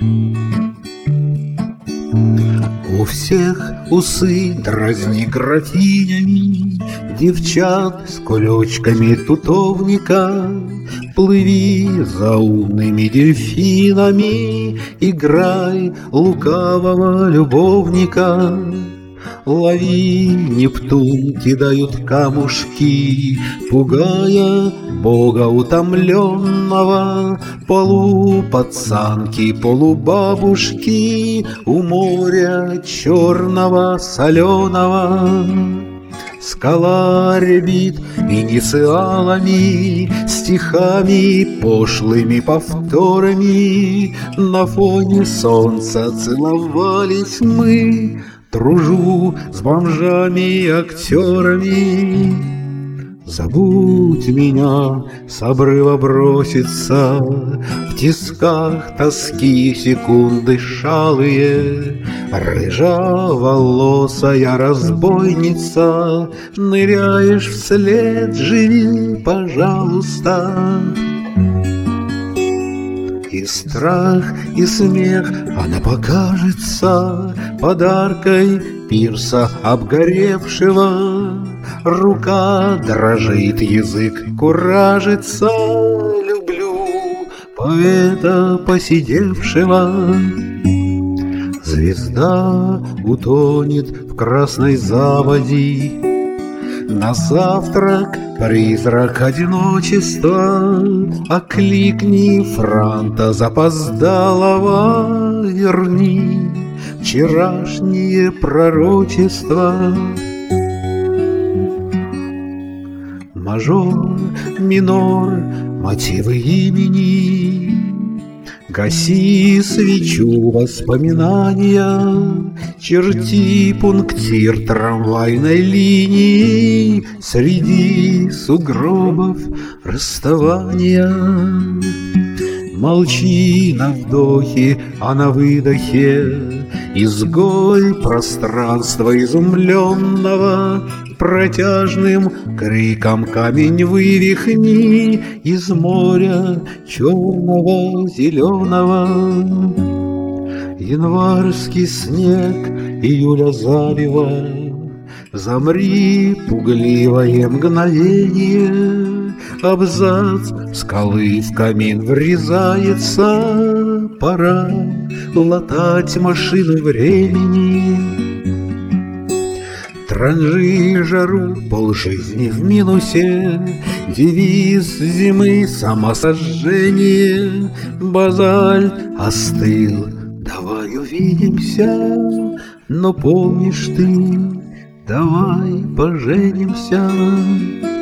У всех усы дразни графинями, девчат с кулечками тутовника. Плыви за умными дельфинами, играй лукавого любовника. Лови, Нептун, кидают камушки, пугая бога утомленного. Полупацанки, полубабушки у моря черного соленого. Скала рябит инициалами, стихами, пошлыми повторами. На фоне солнца целовались мы, дружу с бомжами и актерами. Забудь меня, с обрыва бросится, в тисках тоски секунды шалые. Рыжаволосая разбойница, ныряешь вслед, живи, пожалуйста. И страх, и смех она покажется подаркой пирса обгоревшего. Рука дрожит, язык куражится, люблю поэта посидевшего. Звезда утонет в красной заводи, на завтрак призрак одиночества. Окликни франта запоздалого, верни вчерашнее пророчество. Мажор, минор, мотивы имени. Гаси свечу воспоминания, черти пунктир трамвайной линии среди сугробов расставания. Молчи на вдохе, а на выдохе изгой пространства изумленного. Протяжным криком камень вывихни из моря черного зеленого. Январский снег июля зарева, замри, пугливое мгновение. Абзац скалы в камин врезается, пора латать машину времени. Транжи жару, полжизни в минусе, девиз зимы самосожжение. Базальт остыл, давай увидимся, но помнишь ты, давай поженимся.